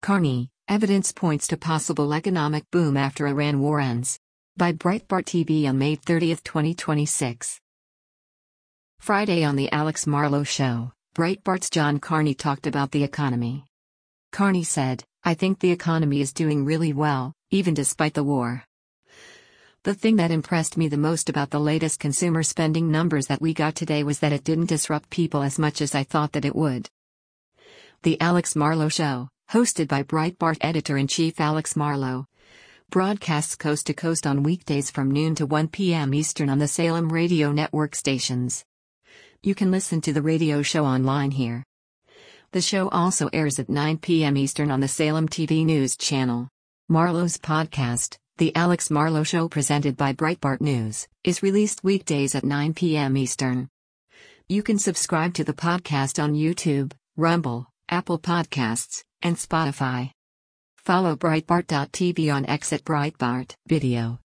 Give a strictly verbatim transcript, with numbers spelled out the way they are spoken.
Carney, evidence points to possible economic boom after Iran war ends. By Breitbart T V on May thirtieth, twenty twenty-six. Friday on The Alex Marlow Show, Breitbart's John Carney talked about the economy. Carney said, "I think the economy is doing really well, even despite the war. The thing that impressed me the most about the latest consumer spending numbers that we got today was that it didn't disrupt people as much as I thought that it would." The Alex Marlow Show, hosted by Breitbart editor-in-chief Alex Marlow, broadcasts coast to coast on weekdays from noon to one p m Eastern on the Salem radio network stations. You can listen to the radio show online here. The show also airs at nine p m Eastern on the Salem T V News channel. Marlow's podcast, The Alex Marlow Show presented by Breitbart News, is released weekdays at nine p m Eastern. You can subscribe to the podcast on YouTube, Rumble, Apple Podcasts, and Spotify. Follow Breitbart dot T V on X at Breitbart Video.